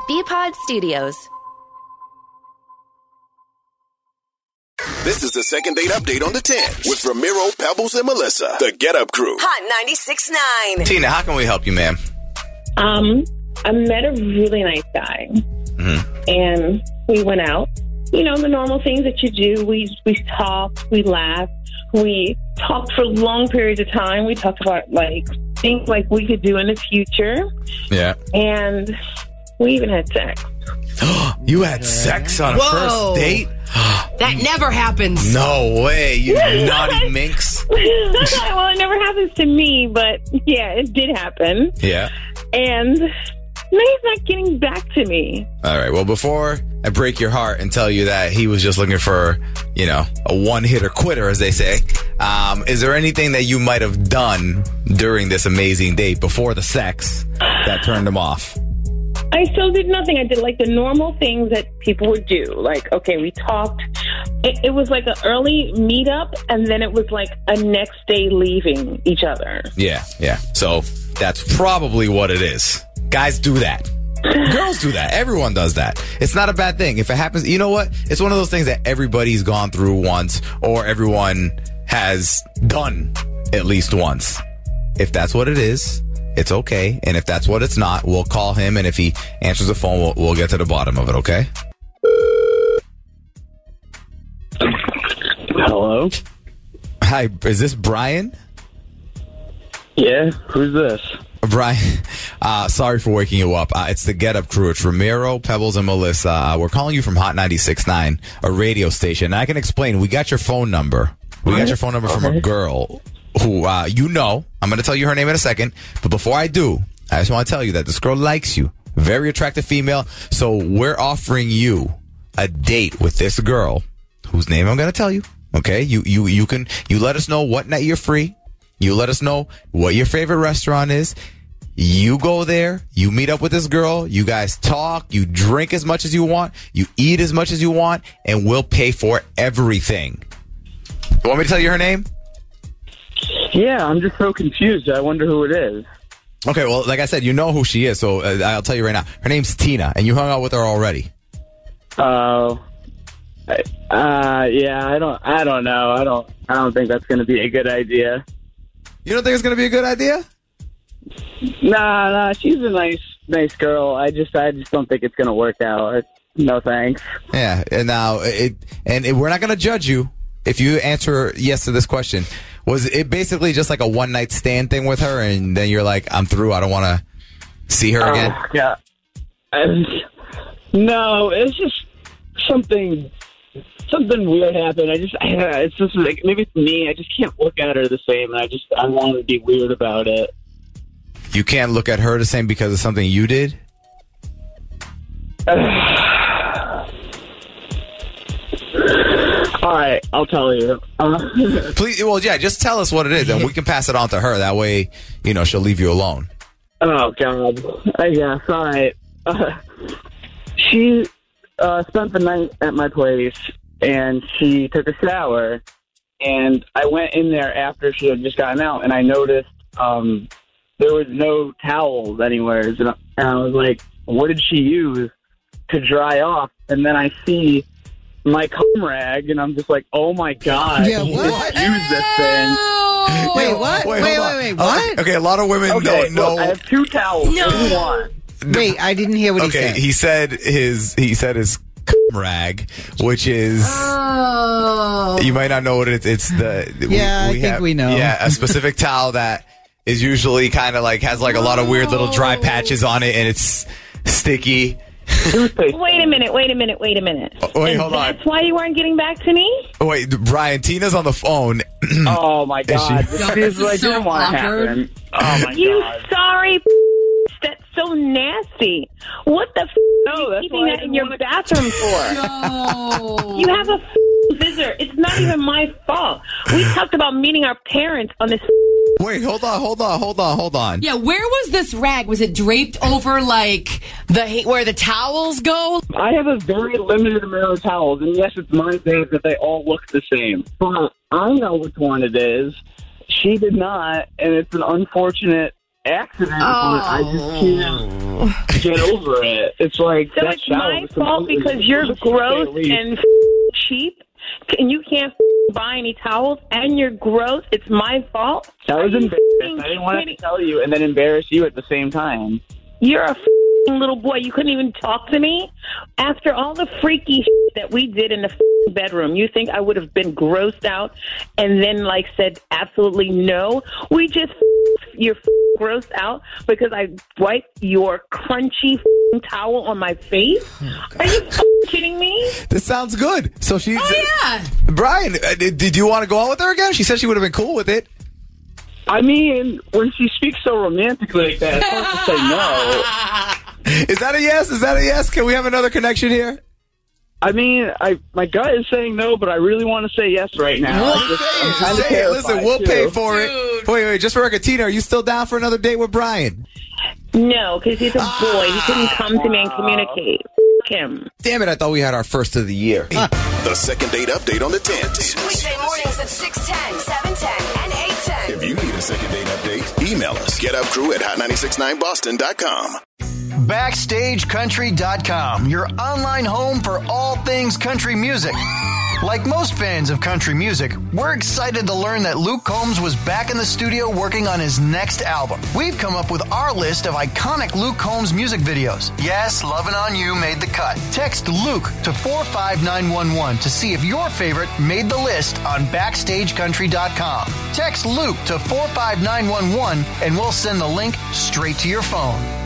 BPod Studios. This is the second date update on the 10 with Ramiro, Pebbles, and Melissa. The Get Up Crew. Hot 96.9. Tina, how can we help you, ma'am? I met a really nice guy, and we went out. You know, the normal things that you do. We talked, we laughed, we talked for long periods of time. We talked about, like, things like we could do in the future. Yeah. And we even had sex. You had sex on a first date? That never happens. No way, you naughty minx. Well, it never happens to me, but yeah, it did happen. Yeah. And now he's not getting back to me. All right, well, before I break your heart and tell you that he was just looking for, you know, a one-hitter quitter, as they say, is there anything that you might have done during this amazing date before the sex that turned him off? I still did nothing. I did like the normal things that people would do. Like, okay, we talked. It was like an early meetup, and then it was like a next day leaving each other. Yeah. So that's probably what it is. Guys do that. Girls do that. Everyone does that. It's not a bad thing. If it happens, you know what? It's one of those things that everybody's gone through once, or everyone has done at least once. If that's what it is, it's okay. And if that's what it's not, we'll call him. And if he answers the phone, we'll get to the bottom of it, okay? Hello? Hi, is this Brian? Yeah, who's this? Brian, sorry for waking you up. It's the Get Up Crew. It's Ramiro, Pebbles, and Melissa. We're calling you from Hot 96.9, a radio station. And I can explain. We got your phone number. We got your phone number from a girl who, you know. I'm going to tell you her name in a second. But before I do, I just want to tell you that this girl likes you. Very attractive female. So we're offering you a date with this girl, whose name I'm going to tell you. Okay? You let us know what night you're free. You let us know what your favorite restaurant is. You go there, you meet up with this girl, you guys talk, you drink as much as you want, you eat as much as you want, and we'll pay for everything. You want me to tell you her name? Yeah, I'm just so confused. I wonder who it is. Okay, well, like I said, you know who she is, so I'll tell you right now. Her name's Tina, and you hung out with her already. Oh, yeah, I don't know. I don't think that's going to be a good idea. You don't think it's going to be a good idea? Nah, she's a nice girl. I just don't think it's going to work out. No thanks. Yeah, and now we're not going to judge you if you answer yes to this question. Was it basically just like a one night stand thing with her, and then you're like, I'm through. I don't want to see her again? Yeah. No, it's just something weird happened. It's just like, maybe it's me. I just can't look at her the same, and I want to be weird about it. You can't look at her the same because of something you did? All right, I'll tell you. Please, well, yeah, just tell us what it is, and we can pass it on to her. That way, you know, she'll leave you alone. Oh, God. I guess. All right. She spent the night at my place, and she took a shower, and I went in there after she had just gotten out, and I noticed there was no towels anywhere, and I was like, what did she use to dry off? And then I see my cum rag, and I'm just like, oh my God, yeah, what? Use this thing. Wait, what? Wait, what? Okay, a lot of women don't know. Look, I have two towels. No. What do you want? Wait, I didn't hear what he said. He said his cum rag, which is you might not know what it is. It's the I think we know. Yeah, a specific towel that is usually kind of like has like a lot of weird little dry patches on it, and it's sticky. Wait a minute. Wait, hold on. That's why you weren't getting back to me? Wait, Brian, Tina's on the phone. Oh my God, this is like so didn't want to awkward. happen. Oh my You God. sorry. That's so nasty. What the are you keeping that in your bathroom for? No. You have a visitor. It's not even my fault. We talked about meeting our parents on this. Wait, hold on. Yeah, where was this rag? Was it draped over like where the towels go? I have a very limited amount of towels, and yes, it's my favorite that they all look the same. But I know which one it is. She did not, and it's an unfortunate accident. But I just can't. get over it. It's like so it's my fault because you're gross and cheap, and you can't buy any towels, and you're gross. It's my fault. That was embarrassing. I didn't want to tell you and then embarrass you at the same time. You're a little boy. You couldn't even talk to me after all the freaky that we did in the bedroom. You think I would have been grossed out and then said absolutely no? We just you're grossed out because I wiped your crunchy towel on my face. Are you kidding me? This sounds good. So she's. Oh yeah, Brian, did you want to go out with her again? She said she would have been cool with it. I mean, when she speaks so romantically like that, it's hard to say no. Is that a yes? Is that a yes? Can we have another connection here? I mean, my gut is saying no, but I really want to say yes right now. Say it. Listen, we'll pay for it. Wait, just for record, Tina, are you still down for another date with Brian? No, because he's a boy. He couldn't come to me and communicate. Him. Damn it, I thought we had our first of the year. The second date update on the 10s. Weekday mornings at 6:10, 7:10, and 8:10. If you need a second date update, email us. GetUpCrew@hot969boston.com. BackstageCountry.com, your online home for all things country music. Like most fans of country music, we're excited to learn that Luke Combs was back in the studio working on his next album. We've come up with our list of iconic Luke Combs music videos. Yes, Lovin' On You made the cut. Text Luke to 45911 to see if your favorite made the list on BackstageCountry.com. Text Luke to 45911 and we'll send the link straight to your phone.